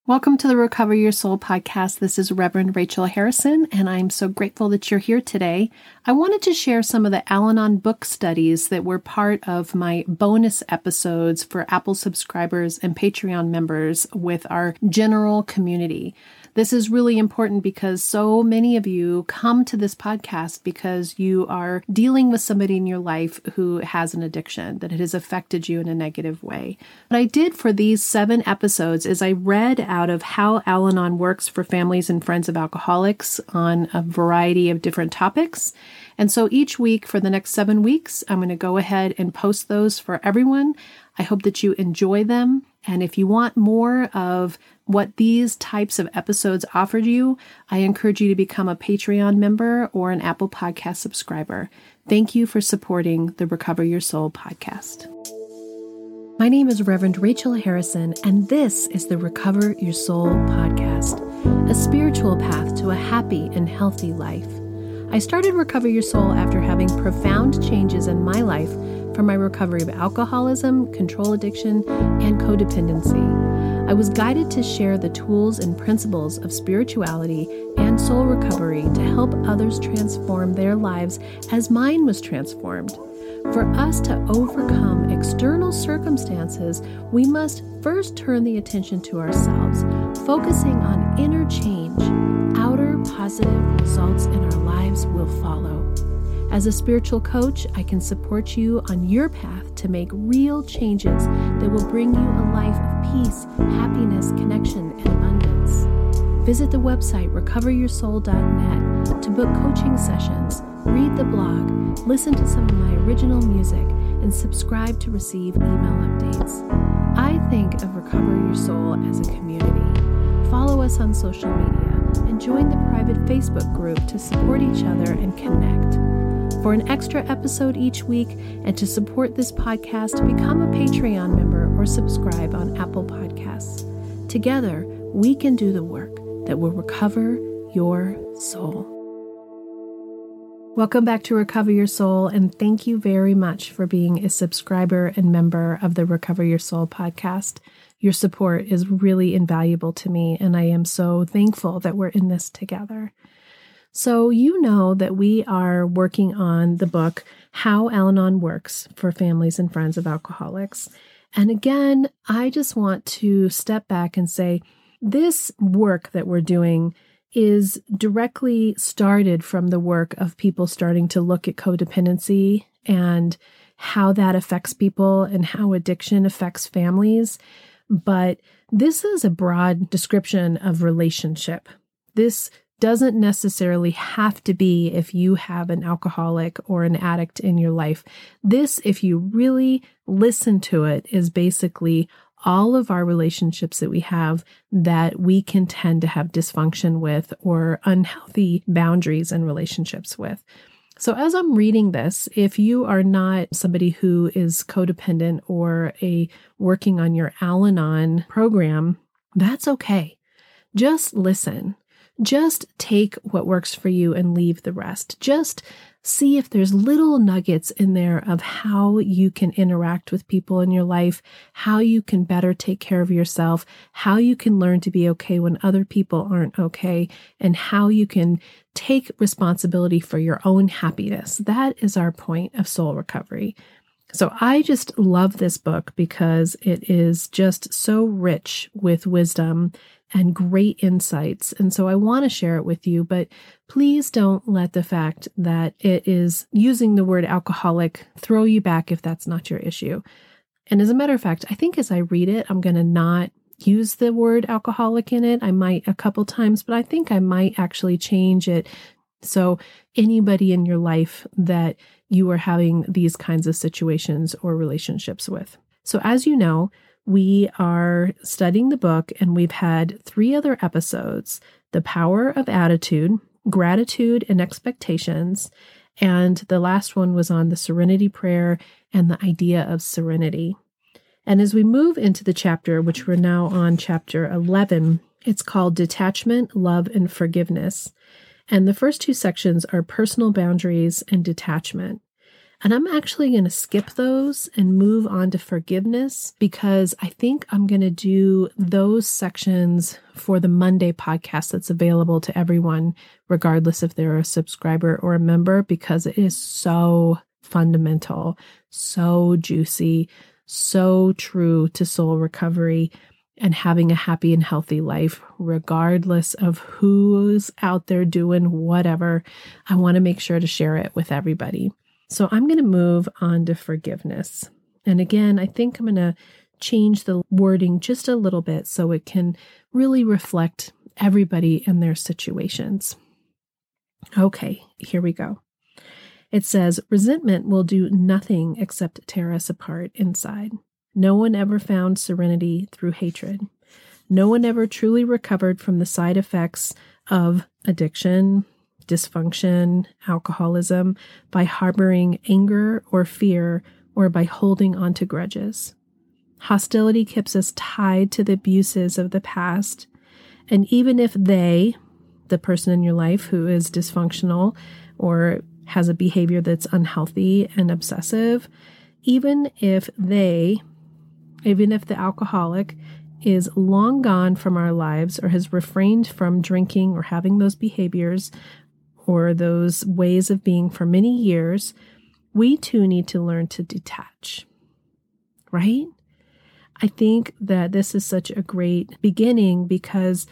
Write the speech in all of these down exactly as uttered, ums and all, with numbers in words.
Welcome to the Recover Your Soul podcast. This is Reverend Rachel Harrison, and I'm so grateful that you're here today. I wanted to share some of the Al-Anon book studies that were part of my bonus episodes for Apple subscribers and Patreon members with our general community. This is really important because so many of you come to this podcast because you are dealing with somebody in your life who has an addiction, that it has affected you in a negative way. What I did for these seven episodes is I read out of How Al-Anon Works for Families and Friends of Alcoholics on a variety of different topics. And so each week for the next seven weeks, I'm going to go ahead and post those for everyone. I hope that you enjoy them. And if you want more of what these types of episodes offered you, I encourage you to become a Patreon member or an Apple Podcast subscriber. Thank you for supporting the Recover Your Soul podcast. My name is Reverend Rachel Harrison, and this is the Recover Your Soul podcast, a spiritual path to a happy and healthy life. I started Recover Your Soul after having profound changes in my life from my recovery of alcoholism, control addiction, and codependency. I was guided to share the tools and principles of spirituality and soul recovery to help others transform their lives as mine was transformed. For us to overcome external circumstances, we must first turn the attention to ourselves, focusing on inner change. Outer positive results in our lives will follow. As a spiritual coach, I can support you on your path to make real changes that will bring you a life of peace, happiness, connection, and abundance. Visit the website recover your soul dot net to book coaching sessions, read the blog, listen to some of my original music, and subscribe to receive email updates. I think of Recover Your Soul as a community. Follow us on social media and join the private Facebook group to support each other and connect. For an extra episode each week and to support this podcast, become a Patreon member or subscribe on Apple Podcasts. Together, we can do the work that will recover your soul. Welcome back to Recover Your Soul, and thank you very much for being a subscriber and member of the Recover Your Soul podcast. Your support is really invaluable to me, and I am so thankful that we're in this together. So you know that we are working on the book, How Al-Anon Works for Families and Friends of Alcoholics. And again, I just want to step back and say, this work that we're doing is directly started from the work of people starting to look at codependency and how that affects people and how addiction affects families. But this is a broad description of relationship. This doesn't necessarily have to be if you have an alcoholic or an addict in your life. This, if you really listen to it, is basically all of our relationships that we have that we can tend to have dysfunction with or unhealthy boundaries and relationships with. So as I'm reading this, if you are not somebody who is codependent or a working on your Al-Anon program, that's okay. Just listen. Just take what works for you and leave the rest. Just see if there's little nuggets in there of how you can interact with people in your life, how you can better take care of yourself, how you can learn to be okay when other people aren't okay, and how you can take responsibility for your own happiness. That is our point of soul recovery. So I just love this book because it is just so rich with wisdom and great insights. And so I want to share it with you, but please don't let the fact that it is using the word alcoholic throw you back if that's not your issue. And as a matter of fact, I think as I read it, I'm going to not use the word alcoholic in it. I might a couple times, but I think I might actually change it. So anybody in your life that you are having these kinds of situations or relationships with. So as you know, we are studying the book and we've had three other episodes: The Power of Attitude, Gratitude and Expectations, and the last one was on the Serenity Prayer and the idea of serenity. And as we move into the chapter, which we're now on chapter eleven, it's called Detachment, Love, and Forgiveness. And the first two sections are personal boundaries and detachment. And I'm actually going to skip those and move on to forgiveness because I think I'm going to do those sections for the Monday podcast that's available to everyone, regardless if they're a subscriber or a member, because it is so fundamental, so juicy, so true to soul recovery and having a happy and healthy life, regardless of who's out there doing whatever. I want to make sure to share it with everybody. So I'm going to move on to forgiveness. And again, I think I'm going to change the wording just a little bit so it can really reflect everybody and their situations. Okay, here we go. It says, resentment will do nothing except tear us apart inside. No one ever found serenity through hatred. No one ever truly recovered from the side effects of addiction, dysfunction, alcoholism, by harboring anger or fear, or by holding on to grudges. Hostility keeps us tied to the abuses of the past, and even if they, the person in your life who is dysfunctional or has a behavior that's unhealthy and obsessive, even if they, even if the alcoholic is long gone from our lives or has refrained from drinking or having those behaviors or those ways of being for many years, we too need to learn to detach, right? I think that this is such a great beginning because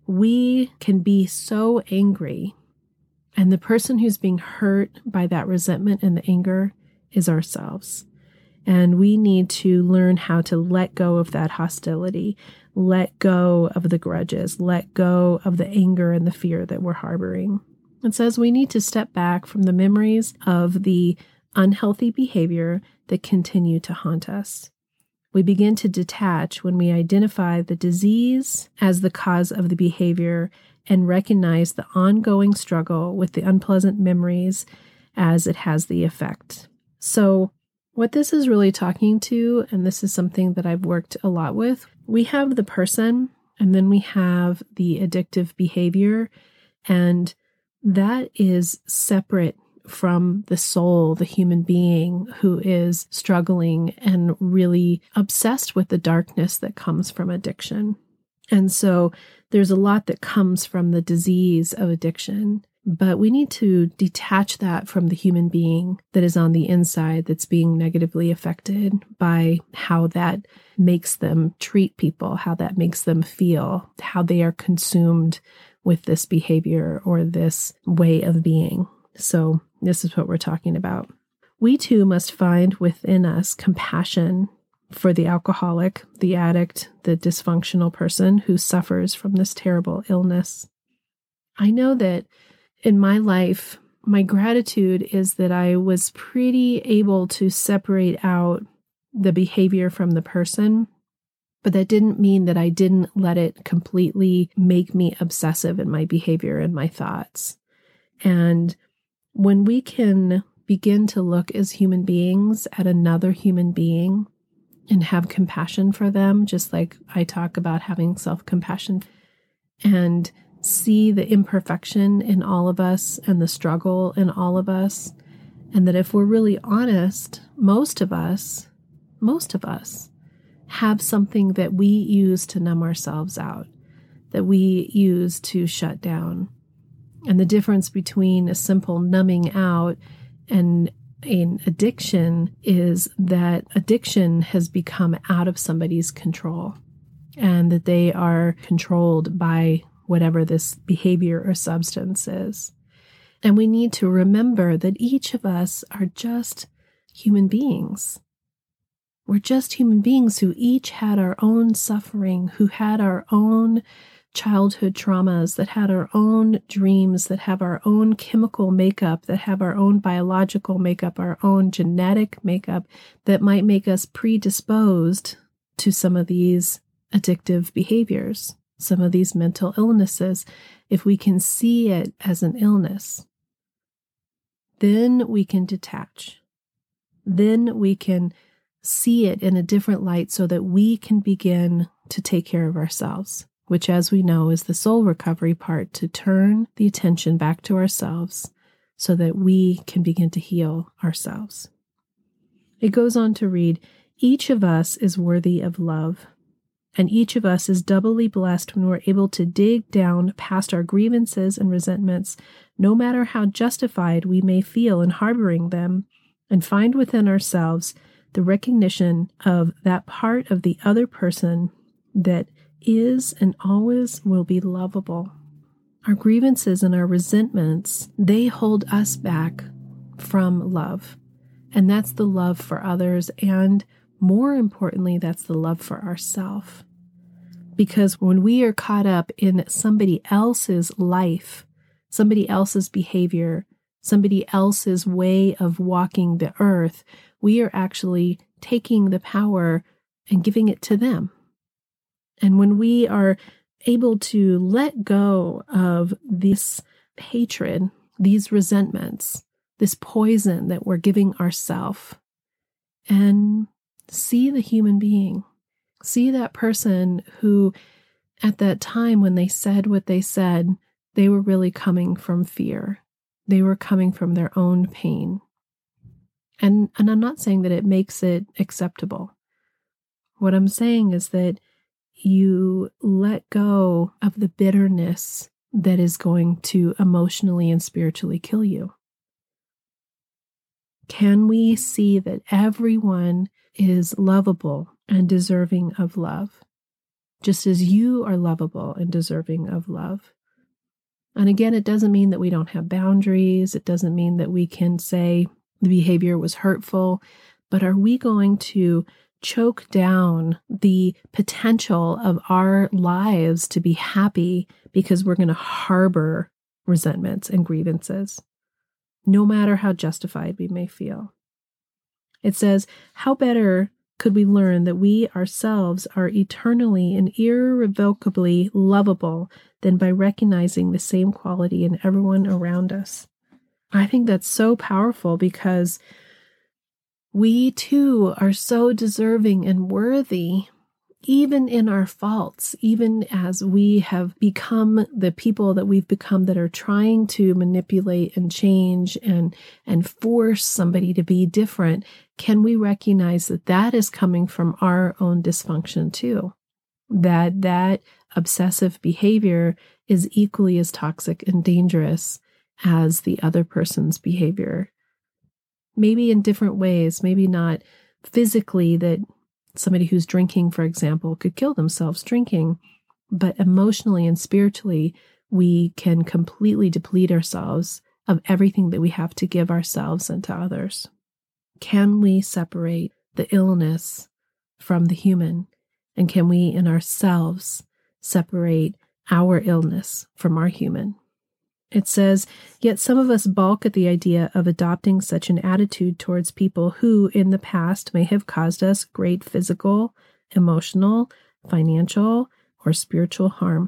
we can be so angry, and the person who's being hurt by that resentment and the anger is ourselves. And we need to learn how to let go of that hostility, let go of the grudges, let go of the anger and the fear that we're harboring. It says we need to step back from the memories of the unhealthy behavior that continue to haunt us. We begin to detach when we identify the disease as the cause of the behavior and recognize the ongoing struggle with the unpleasant memories as it has the effect. So what this is really talking to, and this is something that I've worked a lot with, we have the person and then we have the addictive behavior, and that is separate from the soul, the human being who is struggling and really obsessed with the darkness that comes from addiction. And so there's a lot that comes from the disease of addiction, but we need to detach that from the human being that is on the inside that's being negatively affected by how that makes them treat people, how that makes them feel, how they are consumed with this behavior or this way of being. So this is what we're talking about. We too must find within us compassion for the alcoholic, the addict, the dysfunctional person who suffers from this terrible illness. I know that in my life, my gratitude is that I was pretty able to separate out the behavior from the person. But that didn't mean that I didn't let it completely make me obsessive in my behavior and my thoughts. And when we can begin to look as human beings at another human being and have compassion for them, just like I talk about having self-compassion, and see the imperfection in all of us and the struggle in all of us, and that if we're really honest, most of us, most of us, have something that we use to numb ourselves out, that we use to shut down. And the difference between a simple numbing out and an addiction is that addiction has become out of somebody's control and that they are controlled by whatever this behavior or substance is. And we need to remember that each of us are just human beings. We're just human beings who each had our own suffering, who had our own childhood traumas, that had our own dreams, that have our own chemical makeup, that have our own biological makeup, our own genetic makeup that might make us predisposed to some of these addictive behaviors, some of these mental illnesses. If we can see it as an illness, then we can detach. Then we can see it in a different light so that we can begin to take care of ourselves, which, as we know, is the soul recovery part, to turn the attention back to ourselves so that we can begin to heal ourselves. It goes on to read, each of us is worthy of love, and each of us is doubly blessed when we're able to dig down past our grievances and resentments, no matter how justified we may feel in harboring them, and find within ourselves the recognition of that part of the other person that is and always will be lovable. Our grievances and our resentments, they hold us back from love. And that's the love for others. And more importantly, that's the love for ourselves. Because when we are caught up in somebody else's life, somebody else's behavior, somebody else's way of walking the earth, we are actually taking the power and giving it to them. And when we are able to let go of this hatred, these resentments, this poison that we're giving ourselves, and see the human being, see that person who at that time when they said what they said, they were really coming from fear. They were coming from their own pain. And, and I'm not saying that it makes it acceptable. What I'm saying is that you let go of the bitterness that is going to emotionally and spiritually kill you. Can we see that everyone is lovable and deserving of love, just as you are lovable and deserving of love? And again, it doesn't mean that we don't have boundaries. It doesn't mean that we can say the behavior was hurtful, but are we going to choke down the potential of our lives to be happy because we're going to harbor resentments and grievances, no matter how justified we may feel? It says, how better could we learn that we ourselves are eternally and irrevocably lovable than by recognizing the same quality in everyone around us? I think that's so powerful because we too are so deserving and worthy, even in our faults, even as we have become the people that we've become that are trying to manipulate and change and, and force somebody to be different. Can we recognize that that is coming from our own dysfunction too? That that obsessive behavior is equally as toxic and dangerous as the other person's behavior. Maybe in different ways, maybe not physically, that somebody who's drinking, for example, could kill themselves drinking, but emotionally and spiritually, we can completely deplete ourselves of everything that we have to give ourselves and to others. Can we separate the illness from the human? And can we in ourselves separate our illness from our human? It says, yet some of us balk at the idea of adopting such an attitude towards people who in the past may have caused us great physical, emotional, financial, or spiritual harm.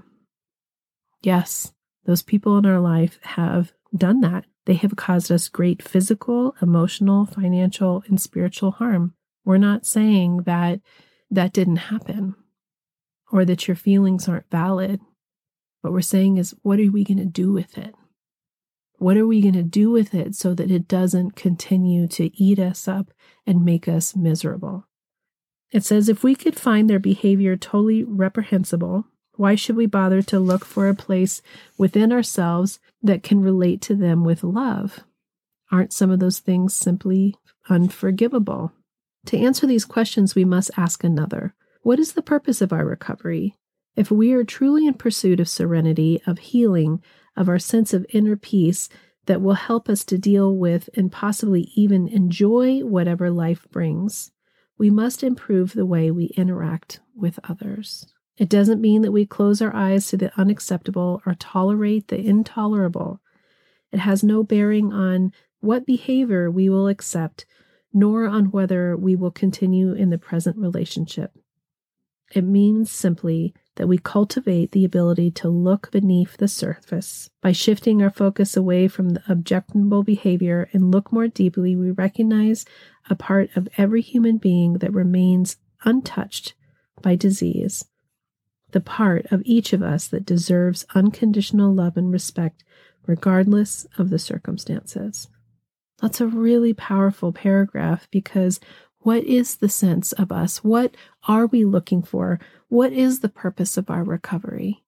Yes, those people in our life have done that. They have caused us great physical, emotional, financial, and spiritual harm. We're not saying that that didn't happen or that your feelings aren't valid. What we're saying is, what are we going to do with it? What are we going to do with it so that it doesn't continue to eat us up and make us miserable? It says, if we could find their behavior totally reprehensible, why should we bother to look for a place within ourselves that can relate to them with love? Aren't some of those things simply unforgivable? To answer these questions, we must ask another. What is the purpose of our recovery? If we are truly in pursuit of serenity, of healing, of our sense of inner peace that will help us to deal with and possibly even enjoy whatever life brings, we must improve the way we interact with others. It doesn't mean that we close our eyes to the unacceptable or tolerate the intolerable. It has no bearing on what behavior we will accept, nor on whether we will continue in the present relationship. It means simply that we cultivate the ability to look beneath the surface. By shifting our focus away from the objectionable behavior and look more deeply, we recognize a part of every human being that remains untouched by disease, the part of each of us that deserves unconditional love and respect, regardless of the circumstances. That's a really powerful paragraph, because what is the sense of us? What are we looking for? What is the purpose of our recovery?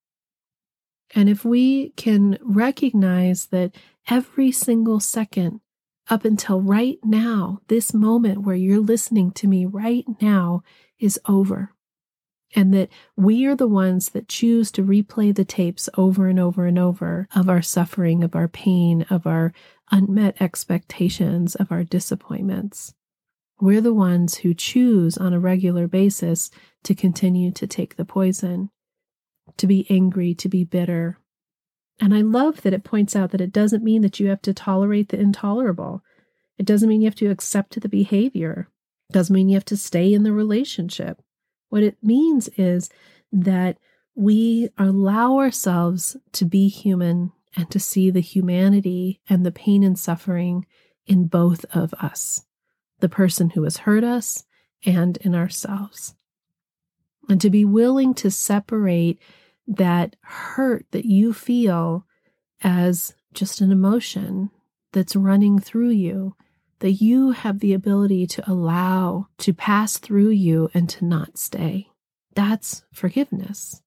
And if we can recognize that every single second up until right now, this moment where you're listening to me right now is over, and that we are the ones that choose to replay the tapes over and over and over of our suffering, of our pain, of our unmet expectations, of our disappointments. We're the ones who choose on a regular basis to continue to take the poison, to be angry, to be bitter. And I love that it points out that it doesn't mean that you have to tolerate the intolerable. It doesn't mean you have to accept the behavior. It doesn't mean you have to stay in the relationship. What it means is that we allow ourselves to be human and to see the humanity and the pain and suffering in both of us, the person who has hurt us and in ourselves. And to be willing to separate that hurt that you feel as just an emotion that's running through you, that you have the ability to allow to pass through you and to not stay. That's forgiveness.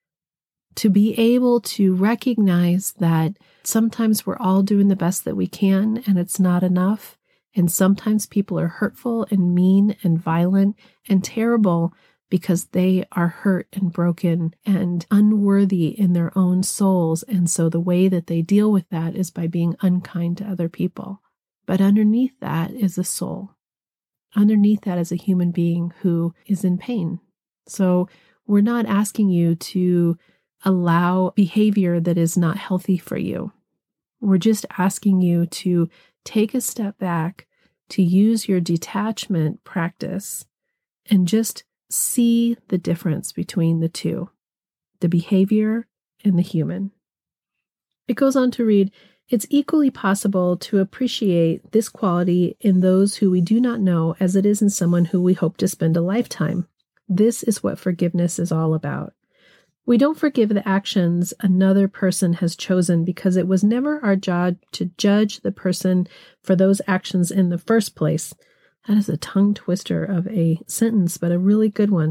To be able to recognize that sometimes we're all doing the best that we can and it's not enough. And sometimes people are hurtful and mean and violent and terrible because they are hurt and broken and unworthy in their own souls. And so the way that they deal with that is by being unkind to other people. But underneath that is a soul. Underneath that is a human being who is in pain. So we're not asking you to allow behavior that is not healthy for you. We're just asking you to take a step back, to use your detachment practice, and just see the difference between the two, the behavior and the human. It goes on to read, it's equally possible to appreciate this quality in those who we do not know as it is in someone who we hope to spend a lifetime. This is what forgiveness is all about. We don't forgive the actions another person has chosen because it was never our job to judge the person for those actions in the first place. That is a tongue twister of a sentence, but a really good one,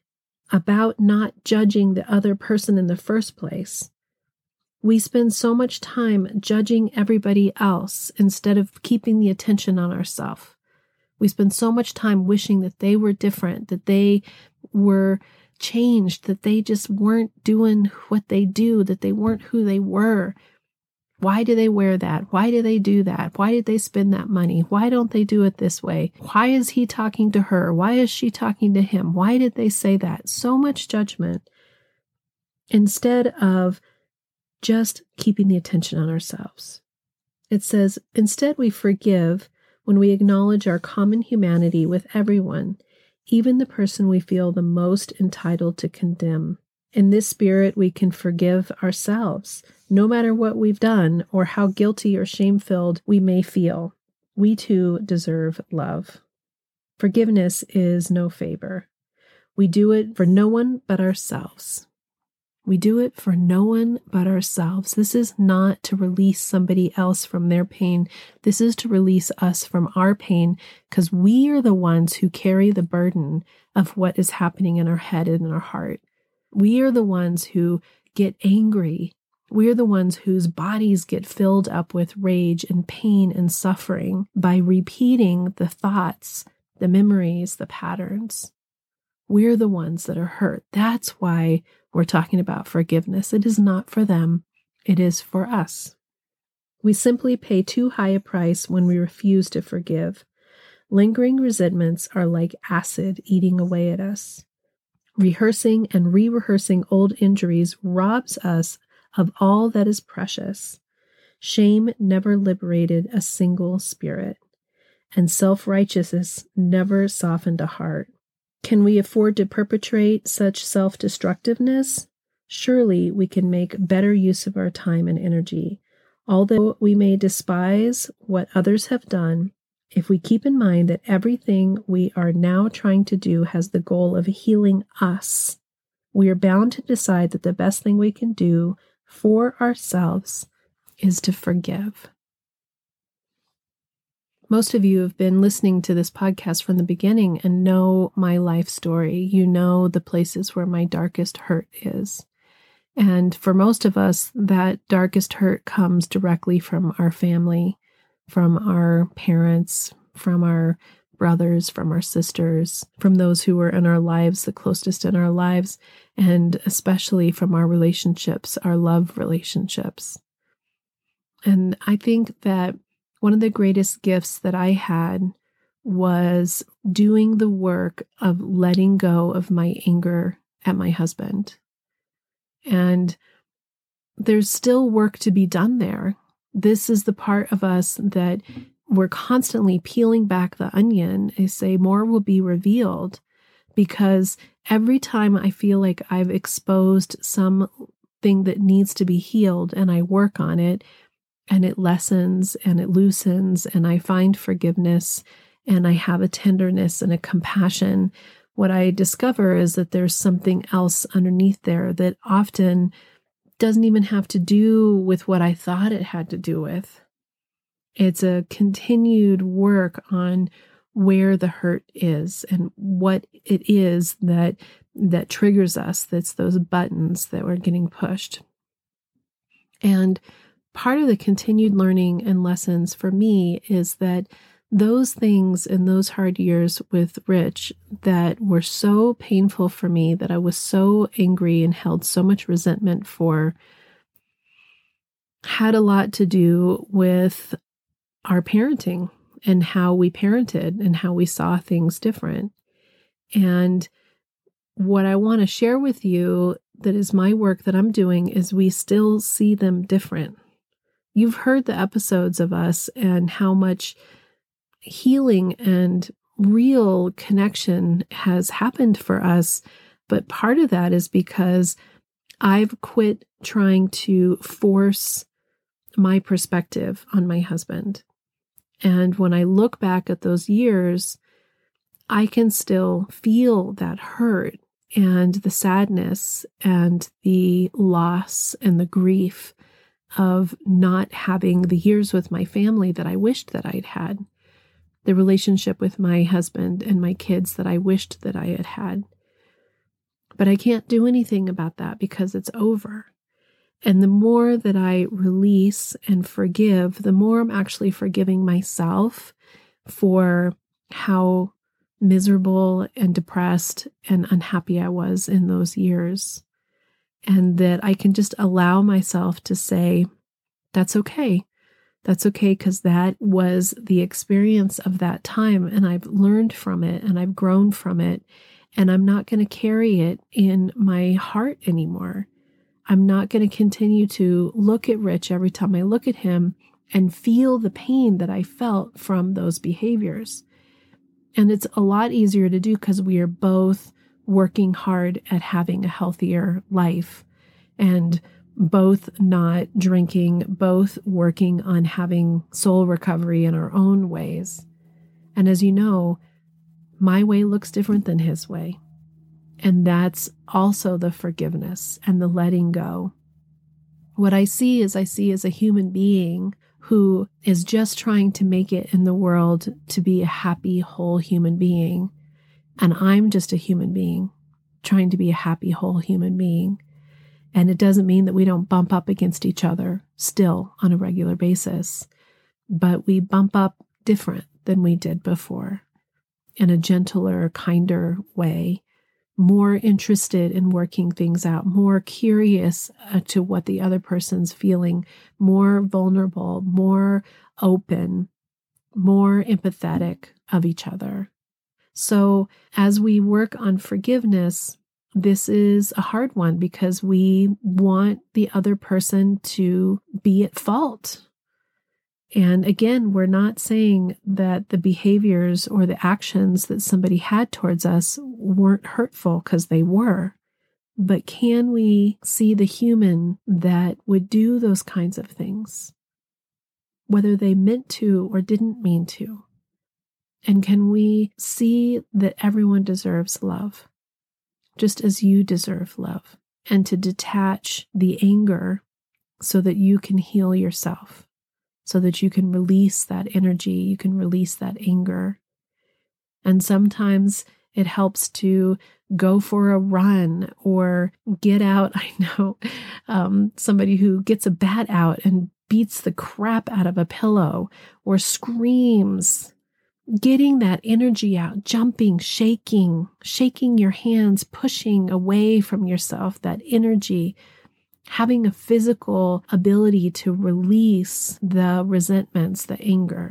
about not judging the other person in the first place. We spend so much time judging everybody else instead of keeping the attention on ourselves. We spend so much time wishing that they were different, that they were changed, that they just weren't doing what they do, that they weren't who they were. Why do they wear that? Why do they do that? Why did they spend that money? Why don't they do it this way? Why is he talking to her? Why is she talking to him? Why did they say that? So much judgment instead of just keeping the attention on ourselves. It says, instead we forgive when we acknowledge our common humanity with everyone, even the person we feel the most entitled to condemn. In this spirit, we can forgive ourselves, no matter what we've done or how guilty or shame-filled we may feel. We too deserve love. Forgiveness is no favor. We do it for no one but ourselves. We do it for no one but ourselves. This is not to release somebody else from their pain. This is to release us from our pain, because we are the ones who carry the burden of what is happening in our head and in our heart. We are the ones who get angry. We are the ones whose bodies get filled up with rage and pain and suffering by repeating the thoughts, the memories, the patterns. We're the ones that are hurt. That's why we're talking about forgiveness. It is not for them. It is for us. We simply pay too high a price when we refuse to forgive. Lingering resentments are like acid eating away at us. Rehearsing and re-rehearsing old injuries robs us of all that is precious. Shame never liberated a single spirit, and self-righteousness never softened a heart. Can we afford to perpetrate such self-destructiveness? Surely we can make better use of our time and energy. Although we may despise what others have done, if we keep in mind that everything we are now trying to do has the goal of healing us, we are bound to decide that the best thing we can do for ourselves is to forgive. Most of you have been listening to this podcast from the beginning and know my life story. You know the places where my darkest hurt is. And for most of us, that darkest hurt comes directly from our family, from our parents, from our brothers, from our sisters, from those who were in our lives, the closest in our lives, and especially from our relationships, our love relationships. And I think that one of the greatest gifts that I had was doing the work of letting go of my anger at my husband. And there's still work to be done there. This is the part of us that we're constantly peeling back the onion. I say more will be revealed, because every time I feel like I've exposed something that needs to be healed and I work on it, and it lessens and it loosens, and I find forgiveness and I have a tenderness and a compassion, what I discover is that there's something else underneath there that often doesn't even have to do with what I thought it had to do with. It's a continued work on where the hurt is and what it is that that triggers us, that's those buttons that we're getting pushed. And part of the continued learning and lessons for me is that those things in those hard years with Rich that were so painful for me, that I was so angry and held so much resentment for, had a lot to do with our parenting and how we parented and how we saw things different. And what I want to share with you that is my work that I'm doing is we still see them different. You've heard the episodes of us and how much healing and real connection has happened for us. But part of that is because I've quit trying to force my perspective on my husband. And when I look back at those years, I can still feel that hurt and the sadness and the loss and the grief of not having the years with my family that I wished that I'd had, the relationship with my husband and my kids that I wished that I had had. But I can't do anything about that because it's over. And the more that I release and forgive, the more I'm actually forgiving myself for how miserable and depressed and unhappy I was in those years. And that I can just allow myself to say, that's okay. That's okay, because that was the experience of that time. And I've learned from it and I've grown from it. And I'm not going to carry it in my heart anymore. I'm not going to continue to look at Rich every time I look at him and feel the pain that I felt from those behaviors. And it's a lot easier to do because we are both working hard at having a healthier life and both not drinking, both working on having soul recovery in our own ways. And as you know, my way looks different than his way. And that's also the forgiveness and the letting go. What I see is I see as a human being who is just trying to make it in the world to be a happy, whole human being. And I'm just a human being trying to be a happy, whole human being. And it doesn't mean that we don't bump up against each other still on a regular basis, but we bump up different than we did before, in a gentler, kinder way, more interested in working things out, more curious uh, to what the other person's feeling, more vulnerable, more open, more empathetic of each other. So as we work on forgiveness, this is a hard one because we want the other person to be at fault. And again, we're not saying that the behaviors or the actions that somebody had towards us weren't hurtful, because they were. But can we see the human that would do those kinds of things, whether they meant to or didn't mean to? And can we see that everyone deserves love, just as you deserve love, and to detach the anger so that you can heal yourself? so that you can release that energy, you can release that anger. And sometimes it helps to go for a run or get out. I know um, somebody who gets a bat out and beats the crap out of a pillow or screams. Getting that energy out, jumping, shaking, shaking your hands, pushing away from yourself that energy, having a physical ability to release the resentments, the anger,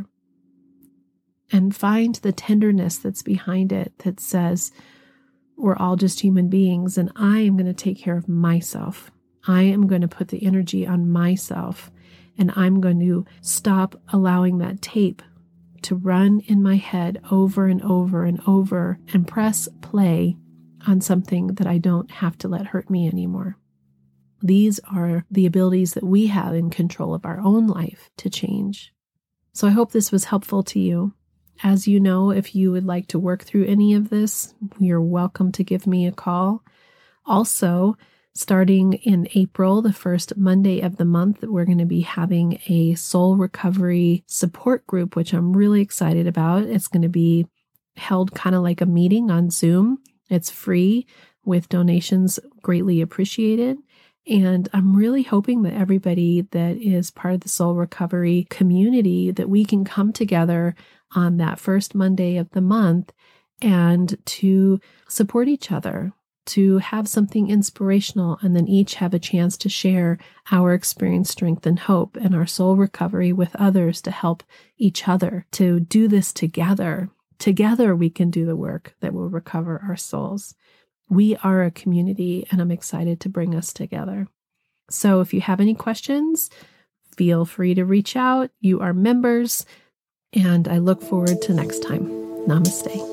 and find the tenderness that's behind it that says, we're all just human beings, and I am going to take care of myself. I am going to put the energy on myself, and I'm going to stop allowing that tape to run in my head over and over and over and press play on something that I don't have to let hurt me anymore. These are the abilities that we have in control of our own life to change. So I hope this was helpful to you. As you know, if you would like to work through any of this, you're welcome to give me a call. Also, starting in April, the first Monday of the month, we're going to be having a soul recovery support group, which I'm really excited about. It's going to be held kind of like a meeting on Zoom. It's free with donations greatly appreciated. And I'm really hoping that everybody that is part of the soul recovery community, that we can come together on that first Monday of the month and to support each other, to have something inspirational, and then each have a chance to share our experience, strength, and hope, and our soul recovery with others to help each other, to do this together. Together we can do the work that will recover our souls. We are a community, and I'm excited to bring us together. So if you have any questions, feel free to reach out. You are members, and I look forward to next time. Namaste.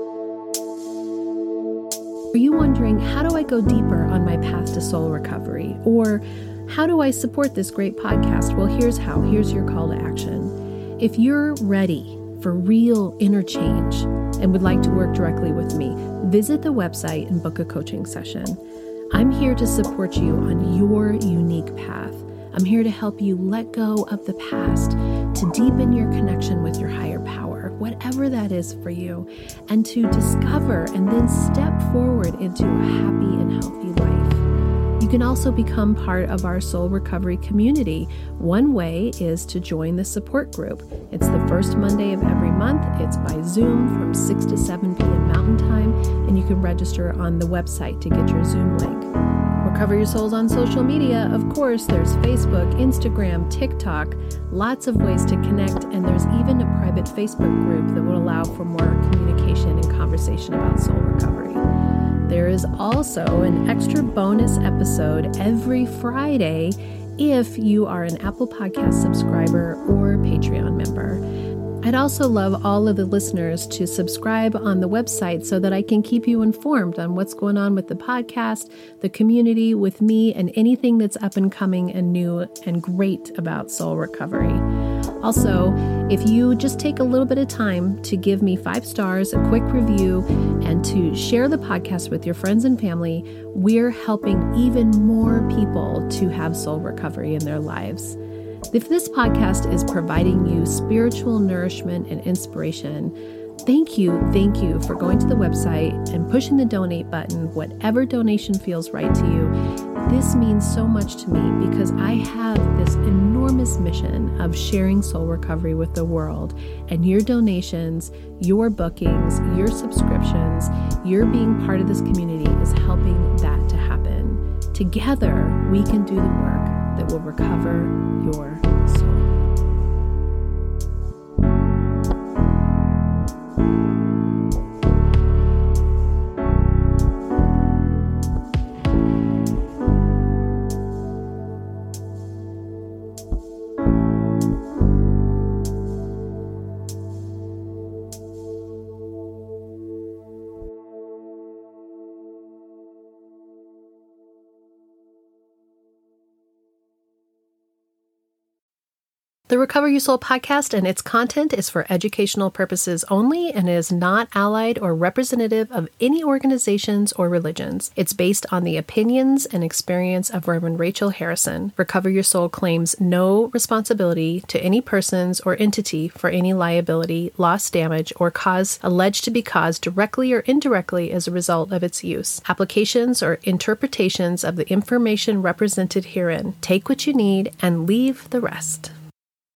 Are you wondering, how do I go deeper on my path to soul recovery? Or how do I support this great podcast? Well, here's how. Here's your call to action. If you're ready for real inner change and would like to work directly with me, visit the website and book a coaching session. I'm here to support you on your unique path. I'm here to help you let go of the past, to deepen your connection with your higher power, whatever that is for you, and to discover and then step forward into a happy and healthy life. You can also become part of our soul recovery community. One way is to join the support group. It's the first Monday of every month. It's by Zoom from six to seven p.m. Mountain Time, and you can register on the website to get your Zoom link. Recover Your Souls on social media. Of course, there's Facebook, Instagram, TikTok, lots of ways to connect, and there's even a private Facebook group that will allow for more communication and conversation about soul recovery. There is also an extra bonus episode every Friday if you are an Apple Podcast subscriber or Patreon member. I'd also love all of the listeners to subscribe on the website so that I can keep you informed on what's going on with the podcast, the community, with me, and anything that's up and coming and new and great about soul recovery. Also, if you just take a little bit of time to give me five stars, a quick review, and to share the podcast with your friends and family, we're helping even more people to have soul recovery in their lives. If this podcast is providing you spiritual nourishment and inspiration, thank you, thank you for going to the website and pushing the donate button, whatever donation feels right to you. This means so much to me because I have this enormous mission of sharing soul recovery with the world, and your donations, your bookings, your subscriptions, your being part of this community is helping that to happen. Together, we can do the work that will recover your The Recover Your Soul podcast and its content is for educational purposes only and is not allied or representative of any organizations or religions. It's based on the opinions and experience of Reverend Rachel Harrison. Recover Your Soul claims no responsibility to any persons or entity for any liability, loss, damage, or cause alleged to be caused directly or indirectly as a result of its use. Applications or interpretations of the information represented herein. Take what you need and leave the rest.